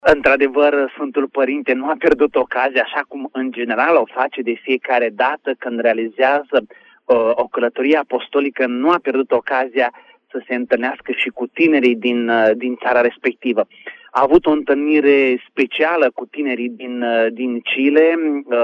Într-adevăr, Sfântul Părinte nu a pierdut ocazia, așa cum în general o face de fiecare dată când realizează o călătorie apostolică, nu a pierdut ocazia să se întâlnească și cu tinerii din țara respectivă. A avut o întâlnire specială cu tinerii din Chile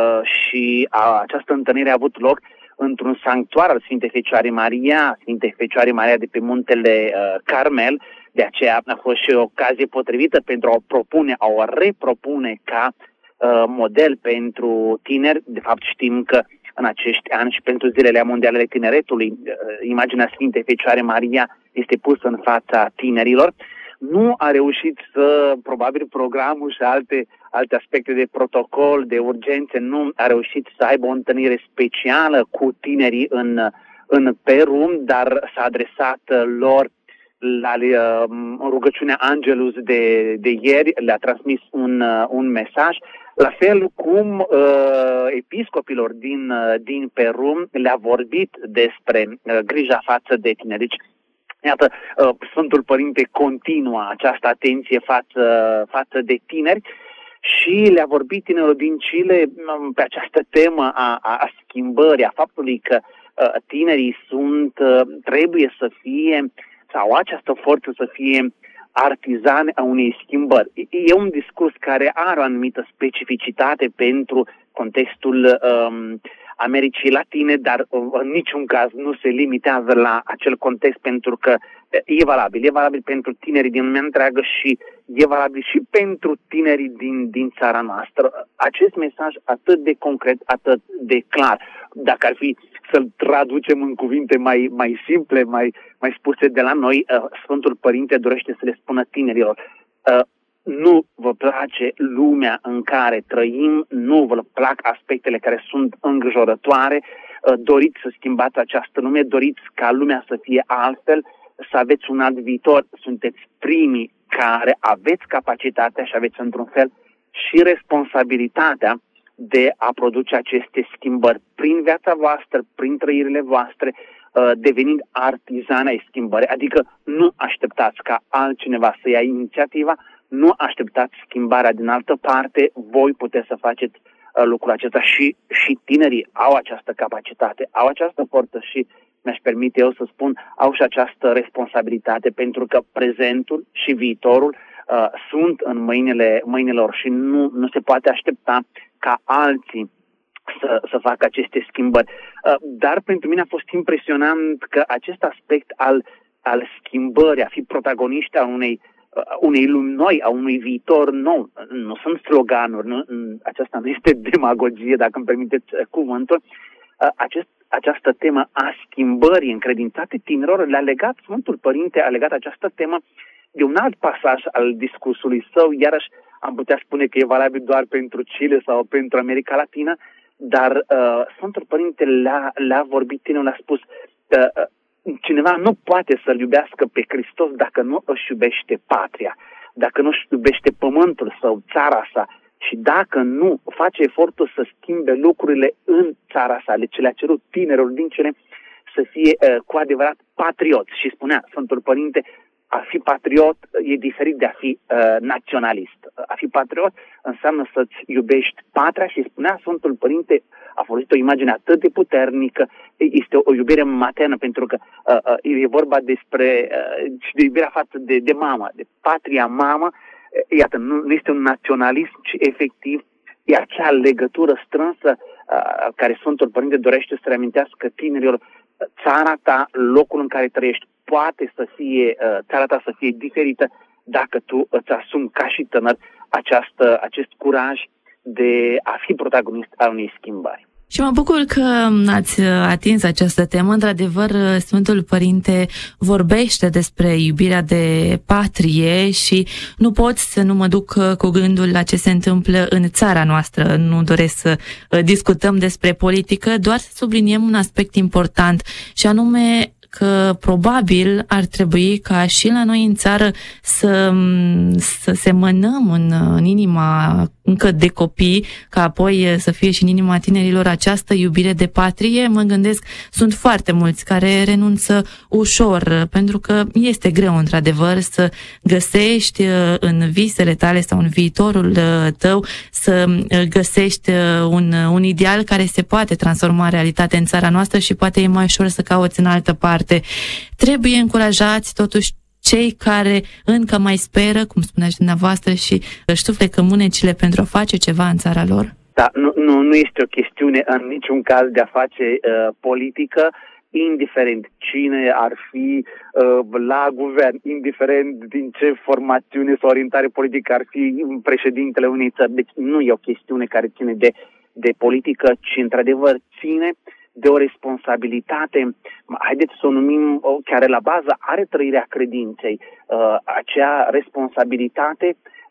și această întâlnire a avut loc într-un sanctuar al Sfintei Fecioare Maria, Sfintei Fecioare Maria de pe muntele Carmel. De aceea a fost și o ocazie potrivită pentru a o repropune ca model pentru tineri. De fapt știm că în acești ani și pentru Zilele Mondiale ale Tineretului, imaginea Sfintei Fecioare Maria este pusă în fața tinerilor. Nu a reușit probabil programul și alte aspecte de protocol, de urgențe, nu a reușit să aibă o întâlnire specială cu tinerii în Peru, dar s-a adresat lor la rugăciunea Angelus de ieri, le-a transmis un mesaj, la fel cum episcopilor din Peru le-a vorbit despre grija față de tineri. Deci, iată, Sfântul Părinte continuă această atenție față de tineri și le-a vorbit tinerilor din Chile pe această temă a schimbării, a faptului că tinerii trebuie să fie, sau această forță să fie artizani a unei schimbări. E un discurs care are o anumită specificitate pentru contextul Americii Latine, dar în niciun caz nu se limitează la acel context, pentru că e valabil pentru tinerii din lumea întreagă și e valabil și pentru tinerii din țara noastră. Acest mesaj atât de concret, atât de clar, dacă ar fi să-l traducem în cuvinte mai simple, mai spuse de la noi, Sfântul Părinte dorește să le spună tinerilor: nu vă place lumea în care trăim, nu vă plac aspectele care sunt îngrijorătoare, doriți să schimbați această lume, doriți ca lumea să fie altfel, să aveți un alt viitor, sunteți primii care aveți capacitatea și aveți într-un fel și responsabilitatea de a produce aceste schimbări prin viața voastră, prin trăirile voastre, devenind artizani ai schimbării. Adică nu așteptați ca altcineva să ia inițiativa, nu așteptați schimbarea din altă parte, voi puteți să faceți lucrul acesta și tinerii au această capacitate, au această forță și, mi-aș permite eu să spun, au și această responsabilitate, pentru că prezentul și viitorul sunt în mâinile lor și nu se poate aștepta ca alții să facă aceste schimbări. Dar pentru mine a fost impresionant că acest aspect al schimbării, a fi protagoniști a unei lumi noi, a unui viitor nou, nu sunt sloganuri, aceasta nu este demagogie, dacă îmi permiteți cuvântul, această temă a schimbării încredințate tinerilor, Sfântul Părinte a legat această temă de un alt pasaj al discursului său, iarăși am putea spune că e valabil doar pentru Chile sau pentru America Latină, dar Sfântul Părinte le-a vorbit tinerilor, le-a spus: cineva nu poate să-L iubească pe Hristos dacă nu își iubește patria, dacă nu își iubește pământul său, țara sa, și dacă nu face efortul să schimbe lucrurile în țara sa, ce le-a cerut tinerilor din Chile, să fie cu adevărat patrioți. Și spunea Sfântul Părinte, a fi patriot e diferit de a fi naționalist. A fi patriot înseamnă să-ți iubești patria și spunea Sfântul Părinte, a folosit o imagine atât de puternică, este o iubire maternă, pentru că e vorba despre de iubirea față de mamă, de patria mamă. Iată, nu este un naționalism, ci efectiv e acea legătură strânsă care Sfântul Părinte dorește să reamintească tinerilor: țara ta, locul în care trăiești, poate să fie, țara ta să fie diferită dacă tu îți asumi ca și tânăr acest curaj de a fi protagonist al unei schimbări. Și mă bucur că ați atins această temă. Într-adevăr, Sfântul Părinte vorbește despre iubirea de patrie și nu pot să nu mă duc cu gândul la ce se întâmplă în țara noastră. Nu doresc să discutăm despre politică, doar să subliniem un aspect important, și anume că probabil ar trebui ca și la noi în țară să semănăm în inima încă de copii, ca apoi să fie și în inima tinerilor această iubire de patrie. Mă gândesc, sunt foarte mulți care renunță ușor, pentru că este greu într-adevăr să găsești în visele tale sau în viitorul tău, să găsești un ideal care se poate transforma în realitate în țara noastră și poate e mai ușor să cauți în altă parte. Trebuie încurajați totuși cei care încă mai speră, cum spuneați dumneavoastră, și își suflecă mânecile pentru a face ceva în țara lor? Da, nu este o chestiune în niciun caz de a face politică, indiferent cine ar fi la guvern, indiferent din ce formațiune sau orientare politică ar fi președintele unei țări. Deci nu e o chestiune care ține de politică, ci într-adevăr ține de o responsabilitate, haideți să o numim, care la bază are trăirea credinței, acea responsabilitate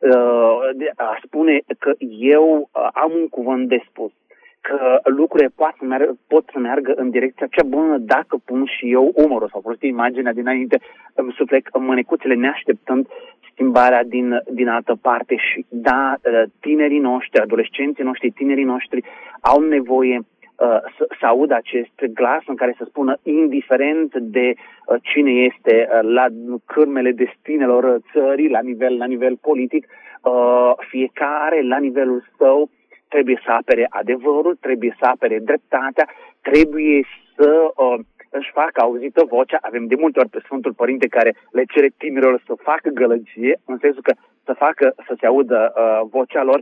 de a spune că eu am un cuvânt de spus, că lucrurile pot să meargă în direcția cea bună dacă pun și eu umărul, sau folosit imaginea dinainte, îmi suflec mânecuțele neașteptând schimbarea din altă parte. Și da, tinerii noștri, adolescenții noștri, tinerii noștri au nevoie să audă acest glas în care să spună, indiferent de cine este la cârmele destinelor țării, la nivel politic, fiecare la nivelul său trebuie să apere adevărul, trebuie să apere dreptatea, trebuie să își facă auzită vocea. Avem de multe ori pe Sfântul Părinte care le cere tinerilor să facă gălăgie, în sensul că să se audă vocea lor.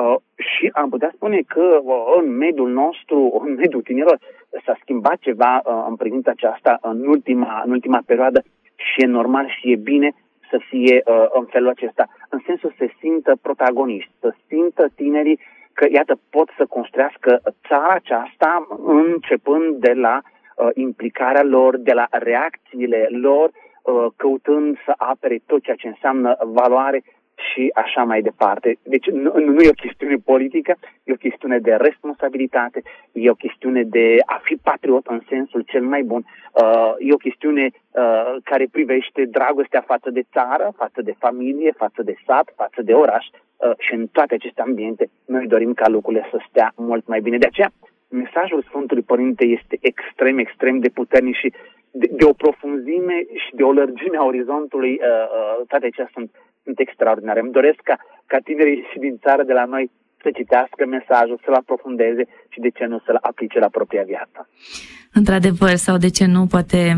Și am putea spune că în mediul nostru, în mediul tinerilor, s-a schimbat ceva în privința aceasta în ultima perioadă și e normal și e bine să fie în felul acesta, în sensul să se simtă protagoniști, să simtă tinerii că, iată, pot să construiască țara aceasta începând de la implicarea lor, de la reacțiile lor, căutând să apere tot ceea ce înseamnă valoare și așa mai departe. Deci nu e o chestiune politică, e o chestiune de responsabilitate, e o chestiune de a fi patriot în sensul cel mai bun, e o chestiune care privește dragostea față de țară, față de familie, față de sat, față de oraș și în toate aceste ambiente noi dorim ca lucrurile să stea mult mai bine. De aceea, mesajul Sfântului Părinte este extrem, extrem de puternic și de o profunzime și de o lărgime a orizontului, toate acestea sunt extraordinare. Îmi doresc ca tinerii și din țară de la noi să citească mesajul, să-l aprofundeze și de ce nu să-l aplice la propria viață. Într-adevăr, sau de ce nu, poate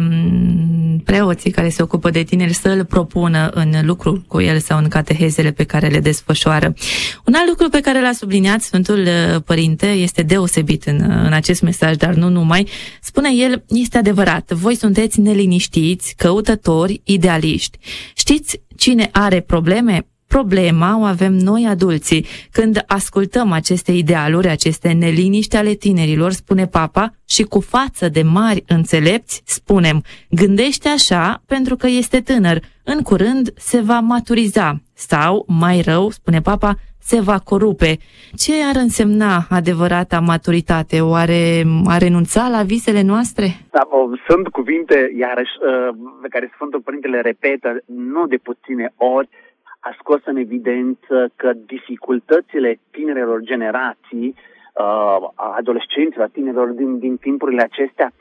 preoții care se ocupă de tineri să-l propună în lucru cu el sau în catehezele pe care le desfășoară. Un alt lucru pe care l-a subliniat Sfântul Părinte este deosebit în acest mesaj, dar nu numai. Spune el, este adevărat, voi sunteți neliniștiți, căutători, idealiști. Știți cine are probleme? Problema o avem noi adulții. Când ascultăm aceste idealuri, aceste neliniști ale tinerilor, spune Papa, și cu față de mari înțelepți spunem, gândește așa pentru că este tânăr, în curând se va maturiza sau, mai rău, spune Papa, se va corupe. Ce ar însemna adevărata maturitate? Oare a renunța la visele noastre? Da, sunt cuvinte, iarăși, pe care Sfântul Părinte le repetă nu de puține ori, a scos în evidență că dificultățile tinerelor generații, adolescenților, tinerilor din timpurile acestea,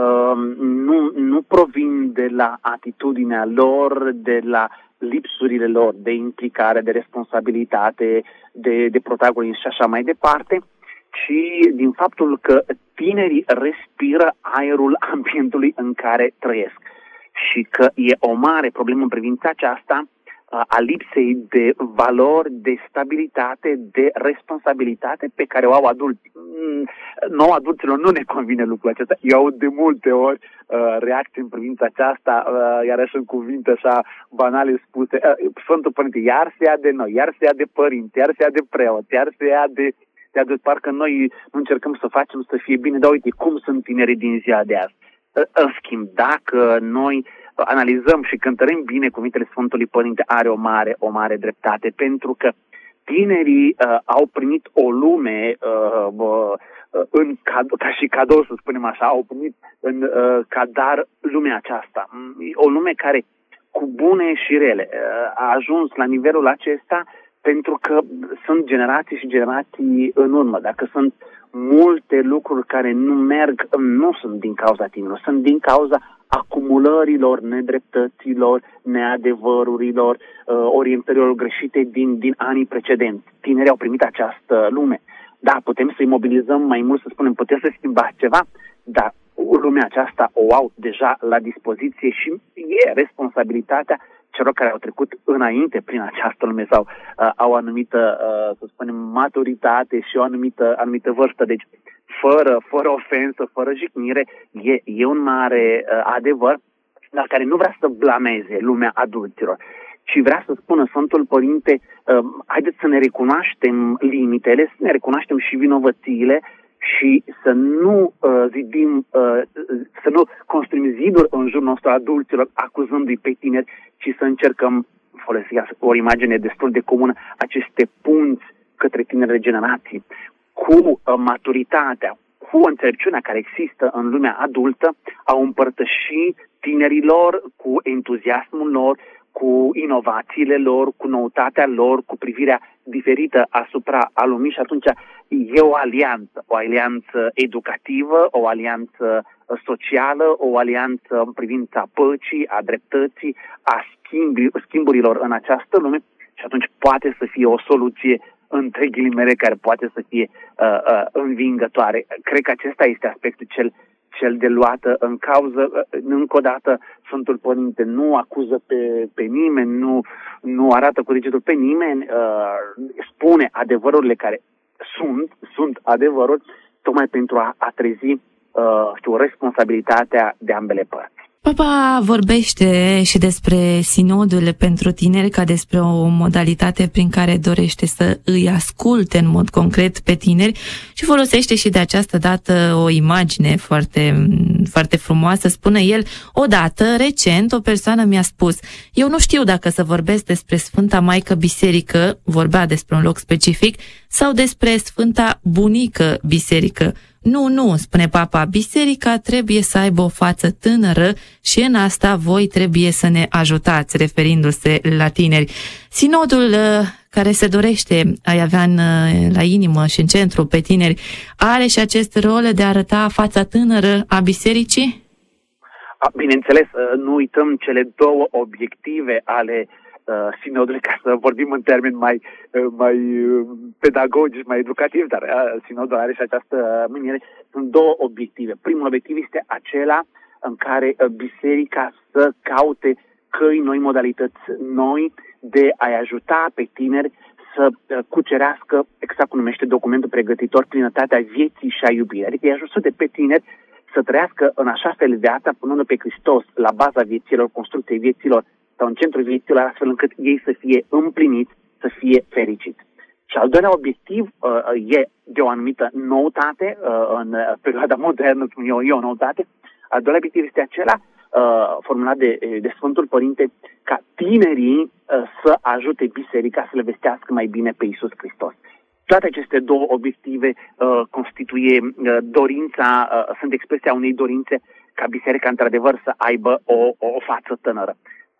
nu provin de la atitudinea lor, de la lipsurile lor de implicare, de responsabilitate, de protagonism și așa mai departe, ci din faptul că tinerii respiră aerul ambientului în care trăiesc. Și că e o mare problemă în privința aceasta a lipsei de valori, de stabilitate, de responsabilitate pe care o au adulți. Nouă adulților nu ne convine lucrul acesta. Eu aud de multe ori reacții în privința aceasta, iarăși în cuvinte așa banale spuse, Sfântul Părinte, iar se ia de noi, iar se ia de părinți, iar se ia de preoți, iar se ia de parcă noi nu încercăm să facem să fie bine, dar uite cum sunt tinerii din ziua de azi. În schimb, dacă noi analizăm și cântărim bine cuvintele Sfântului Părinte, are o mare dreptate, pentru că tinerii au primit o lume ca și cadou, să spunem așa, au primit ca dar lumea aceasta. O lume care, cu bune și rele, a ajuns la nivelul acesta pentru că sunt generații și generații în urmă. Dacă sunt multe lucruri care nu merg, nu sunt din cauza tinerilor, sunt din cauza acumulărilor, nedreptăților, neadevărurilor, orientărilor greșite din anii precedenți. Tinerii au primit această lume. Da, putem să-i mobilizăm mai mult, să spunem, putem să schimbați ceva, dar lumea aceasta o au deja la dispoziție și e responsabilitatea celor care au trecut înainte prin această lume sau au o anumită, să spunem, maturitate și o anumită vârstă. Deci, fără ofensă, fără jignire, e un mare adevăr, dar care nu vrea să blameze lumea adulților, ci vrea să spună Sfântul Părinte, haideți să ne recunoaștem limitele, să ne recunoaștem și vinovățiile și să nu să nu construim ziduri în jurul nostru adulților, acuzându-i pe tineri, ci să încercăm, folosesc o imagine destul de comună, aceste punți către tinerele generații, cu maturitatea, cu înțelepciunea care există în lumea adultă, au împărtăși tinerilor cu entuziasmul lor, cu inovațiile lor, cu noutatea lor, cu privirea diferită asupra a lumii și atunci e o alianță educativă, o alianță socială, o alianță în privința păcii, a dreptății, a schimburilor în această lume și atunci poate să fie o soluție între ghilimele care poate să fie învingătoare. Cred că acesta este aspectul cel de luată în cauză. Încă o dată, Sfântul Părinte nu acuză pe nimeni, nu arată cu degetul pe nimeni, spune adevărurile care sunt adevăruri, tocmai pentru a trezi responsabilitatea de ambele părți. Papa vorbește și despre sinodul pentru tineri ca despre o modalitate prin care dorește să îi asculte în mod concret pe tineri și folosește și de această dată o imagine foarte, foarte frumoasă. Spune el, odată, recent, o persoană mi-a spus, eu nu știu dacă să vorbesc despre Sfânta Maică Biserică, vorbea despre un loc specific, sau despre Sfânta Bunică Biserică. Nu, spune Papa, biserica trebuie să aibă o față tânără și în asta voi trebuie să ne ajutați, referindu-se la tineri. Sinodul care se dorește a avea la inimă și în centru pe tineri, are și acest rol de a arăta fața tânără a bisericii? Bineînțeles, nu uităm cele două obiective ale sinodului, ca să vorbim în termeni mai pedagogici, mai educativi, dar sinodul are și această mâniere. Sunt două obiective. Primul obiectiv este acela în care biserica să caute căi noi, modalități noi de a-i ajuta pe tineri să cucerească, exact cum numește documentul pregătitor, plinătatea vieții și a iubirii. Adică îi ajută pe tineri să trăiască în așa fel viața, punând pe Hristos la baza vieților, construcției vieților, sau în centrul vieților, astfel încât ei să fie împliniți, să fie fericiți. Și al doilea obiectiv e de o anumită noutate, în perioada modernă, e o noutate. Al doilea obiectiv este acela, formulat de Sfântul Părinte, ca tinerii să ajute biserica să le vestească mai bine pe Iisus Hristos. Toate aceste două obiective constituie dorința, sunt expresia unei dorințe ca biserica într-adevăr să aibă o față tânără.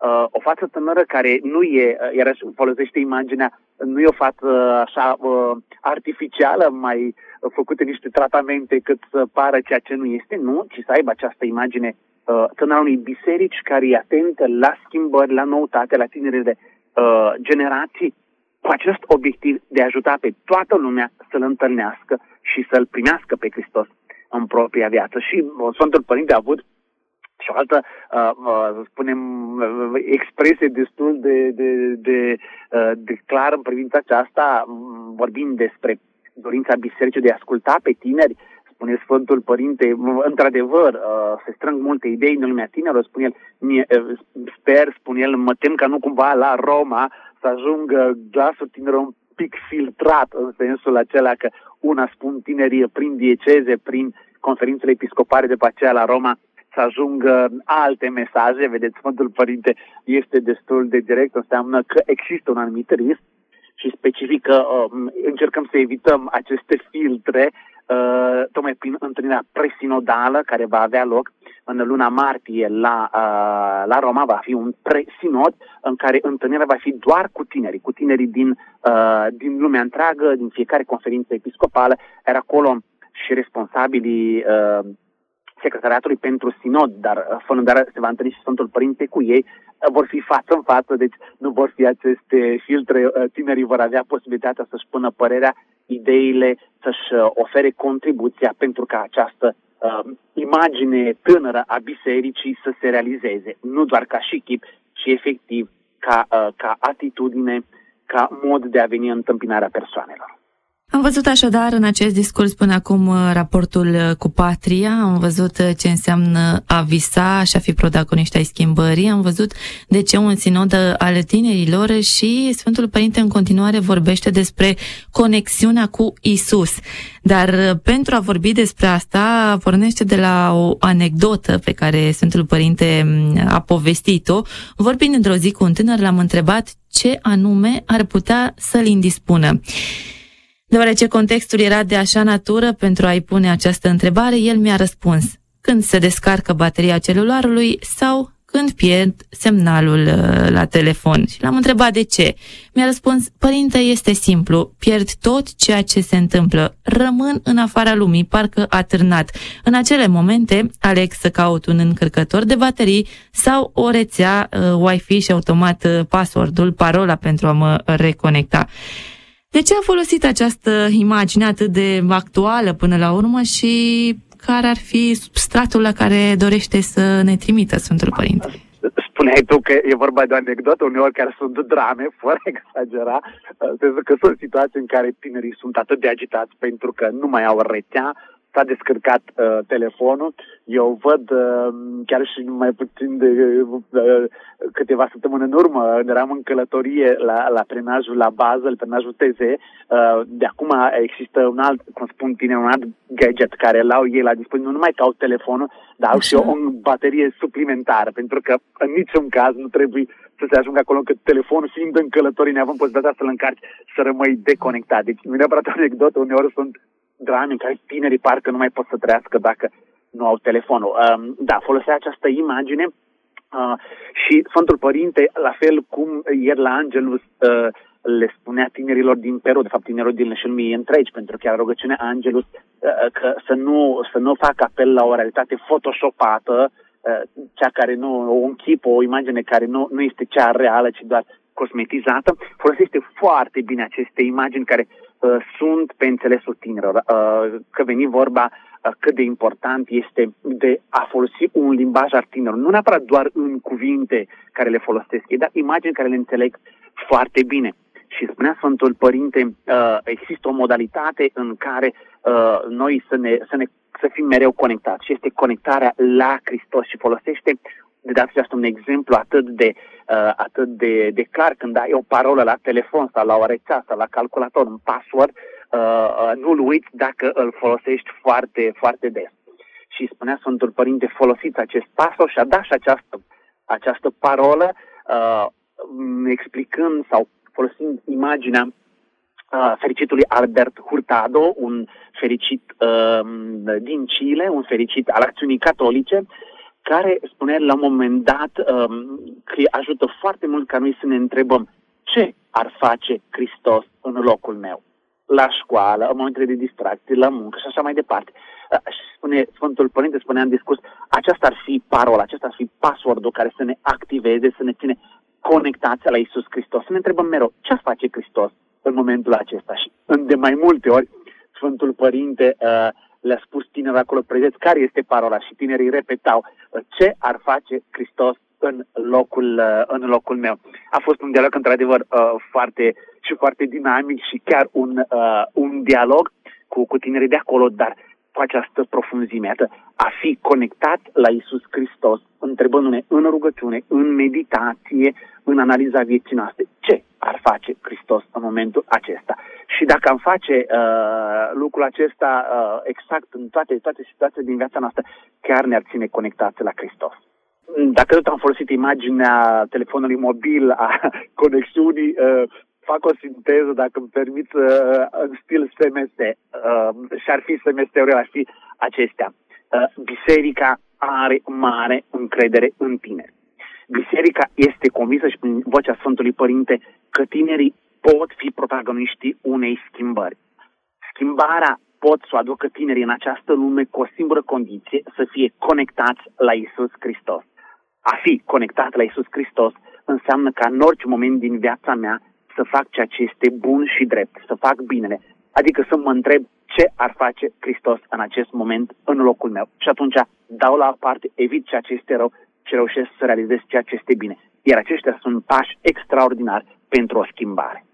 O față tânără care nu e, iarăși folosește imaginea, nu e o față așa artificială, mai făcută niște tratamente cât să pară ceea ce nu este, nu, ci să aibă această imagine tânără unei biserici care e atentă la schimbări, la noutate, la tinerile generații, cu acest obiectiv de a ajuta pe toată lumea să-L întâlnească și să-L primească pe Hristos în propria viață. Și Sfântul Părinte a avut și o altă, să spunem, expresie destul de clară în privința aceasta, vorbind despre dorința bisericii de a asculta pe tineri. Spune Sfântul Părinte, într-adevăr, se strâng multe idei în lumea tinerilor, spune el, spune el, mă tem ca nu cumva la Roma să ajungă glasul tinerilor un pic filtrat, în sensul acela că una spun tinerii prin dieceze, prin conferințele episcopale, după aceea la Roma să ajungă alte mesaje. Vedeți, Sfântul Părinte este destul de direct, înseamnă că există un anumit risc și specific că încercăm să evităm aceste filtre tocmai prin întâlnirea presinodală care va avea loc în luna martie la Roma. Va fi un presinod în care întâlnirea va fi doar cu tinerii din lumea întreagă, din fiecare conferință episcopală. Era acolo și responsabilii Secretariatului pentru Sinod, dar se va întâlni și Sfântul Părinte cu ei. Vor fi față în față, deci nu vor fi aceste filtre. Tinerii vor avea posibilitatea să-și pună părerea, ideile, să-și ofere contribuția pentru ca această imagine tânără a bisericii să se realizeze, nu doar ca și chip, ci efectiv ca atitudine, ca mod de a veni în întâmpinarea persoanelor. Am văzut așadar în acest discurs până acum raportul cu patria, am văzut ce înseamnă a visa și a fi protagoniști ai schimbării, am văzut de ce un sinod al tinerilor și Sfântul Părinte în continuare vorbește despre conexiunea cu Isus. Dar pentru a vorbi despre asta pornește de la o anecdotă pe care Sfântul Părinte a povestit-o. Vorbind într-o zi cu un tânăr, l-am întrebat ce anume ar putea să-l indispună. Deoarece contextul era de așa natură pentru a-i pune această întrebare, el mi-a răspuns: când se descarcă bateria celularului sau când pierd semnalul la telefon. Și l-am întrebat de ce. Mi-a răspuns: părinte, este simplu, pierd tot ceea ce se întâmplă, rămân în afara lumii, parcă atârnat. În acele momente aleg să caut un încărcător de baterii sau o rețea Wi-Fi și automat password-ul, parola pentru a mă reconecta. De ce a folosit această imagine atât de actuală până la urmă și care ar fi substratul la care dorește să ne trimită Sfântul Părinte? Spuneai tu că e vorba de o anecdotă, uneori care sunt drame, fără a exagera, pentru că sunt situații în care tinerii sunt atât de agitați pentru că nu mai au rețea, s-a descărcat telefonul. Eu văd chiar și mai puțin de câteva săptămâni în urmă, eram în călătorie la trenajul la bază, trenajul TZ. De acum există un alt, cum spun tine, un alt gadget care l-au ei la dispoziție. Nu numai că au telefonul, dar au și o baterie suplimentară, pentru că în niciun caz nu trebuie să se ajungă acolo că telefonul, fiind în călătorie, neavând posibilitatea să-l încarci, să rămâi deconectat. Deci nu e neapărat o anecdotă, uneori sunt drame în care tinerii parcă nu mai pot să trăiască dacă nu au telefonul. Da, folosea această imagine și Sfântul Părinte, la fel cum ieri la Angelus le spunea tinerilor din Peru, de fapt tinerilor din lumii întregi, pentru că era rugăciunea Angelus, că să nu facă apel la o realitate photoshopată, cea care nu, un chip, o imagine care nu este cea reală, ci doar cosmetizată. Folosește foarte bine aceste imagini care sunt pe înțelesul tinerilor. Că veni vorba cât de important este de a folosi un limbaj al tinerilor, nu neapărat doar în cuvinte care le folosesc, dar imagini care le înțeleg foarte bine. Și spunea Sfântul Părinte, există o modalitate în care noi să fim mereu conectați și este conectarea la Hristos și folosește de data aceasta un exemplu atât de clar când ai o parolă la telefon sau la o rețea sau la calculator, un password, nu-l uiți dacă îl folosești foarte, foarte des. Și spunea Sfântul Părinte, folosiți acest password și a dat și această parolă explicând sau folosind imaginea fericitului Albert Hurtado, un fericit din Chile, un fericit al acțiunii catolice, care spunea la un moment dat că ajută foarte mult ca noi să ne întrebăm ce ar face Hristos în locul meu, la școală, în momentele de distracție, la muncă și așa mai departe. Și Sfântul Părinte spunea în discurs, aceasta ar fi parola, acesta ar fi password-ul care să ne activeze, să ne ține conectați la Iisus Hristos. Să ne întrebăm mereu, ce ar face Hristos în momentul acesta? Și de mai multe ori Sfântul Părinte le-a spus tinerilor acolo prezenți care este parola și tinerii repetau ce ar face Hristos în locul meu. A fost un dialog într-adevăr foarte dinamic și chiar un dialog cu tinerii de acolo, dar cu această profunzime, a fi conectat la Iisus Hristos, întrebându-ne în rugăciune, în meditație, în analiza vieții noastre, ce ar face Hristos în momentul acesta. Și dacă am face lucrul acesta exact în toate situațiile din viața noastră, chiar ne-ar ține conectați la Hristos. Dacă tot am folosit imaginea telefonului mobil, a conexiunii fac o sinteză, dacă îmi permiți, în stil SMS. Și ar fi SMS-urile, ar fi acestea. Biserica are mare încredere în tineri. Biserica este convinsă și prin vocea Sfântului Părinte că tinerii pot fi protagoniștii unei schimbări. Schimbarea pot să o aducă tinerii în această lume cu o singură condiție, să fie conectați la Iisus Hristos. A fi conectat la Iisus Hristos înseamnă ca în orice moment din viața mea să fac ceea ce este bun și drept, să fac binele, adică să mă întreb ce ar face Hristos în acest moment în locul meu. Și atunci dau la o parte, evit ceea ce este rău și reușesc să realizez ceea ce este bine. Iar aceștia sunt pași extraordinari pentru o schimbare.